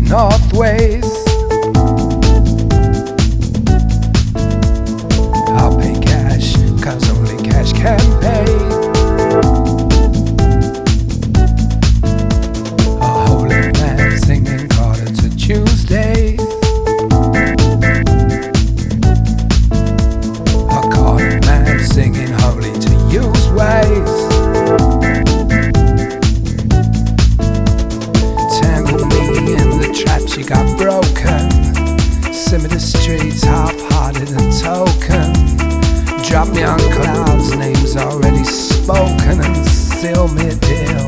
northways. I'll pay cash, cause only cash can pay. A holy man singing Carter to Tuesdays. A Carter man singing holy to use ways. Tangle me in the trap, she got broken. Send me the streets, half-hearted and token. Drop me on clouds, names already spoken, and seal me a deal.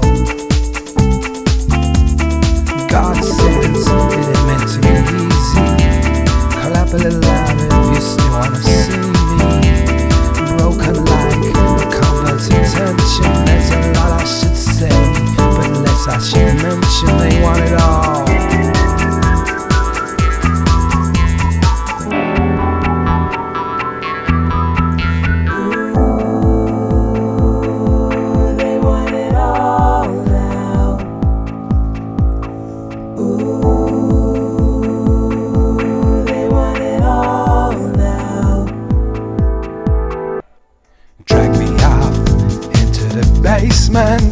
God says it ain't meant to be easy. Clap a little louder if you still wanna see me. Broken like a complex intention. There's a lot I should say, but less I should mention. They want it all. Drag me off into the basement.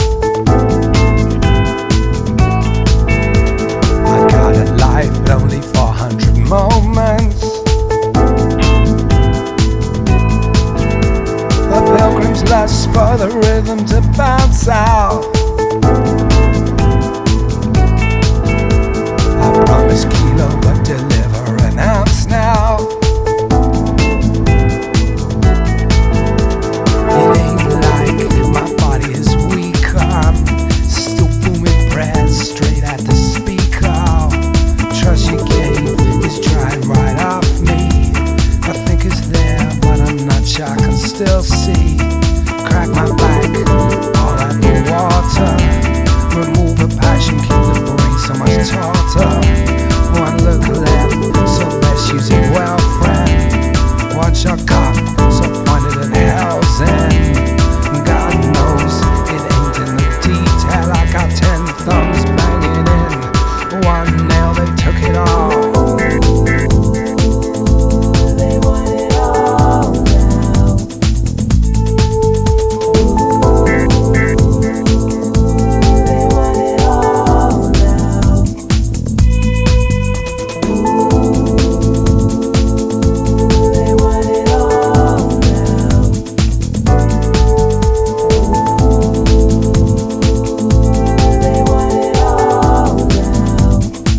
I got a life, but only 400 moments. A pilgrim's lust for the rhythm to bounce out. I promise kilo, but deliver an ounce now. It ain't like my body is weak. I'm still booming prayers straight at the speaker. Trust you gave is drying right off me. I think it's there, but I'm not sure I can still see. Crack my back, all out the water. Remove a passion, keep the brain so much taller. One look left, so best use it well, friend. One shot cock, so pointed at hell's end. God knows it ain't in the detail. I got 10 thumbs banging in one nail, they took it all. They want it all now. They want it all now. They want it all now. They want it all now.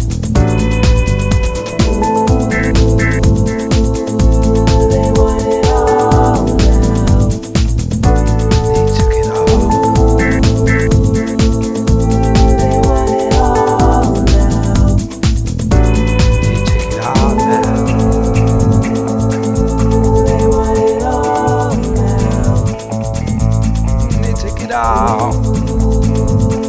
They want it all now. They took it all. They want it all now. They took it all now. They want it all now. They took it all.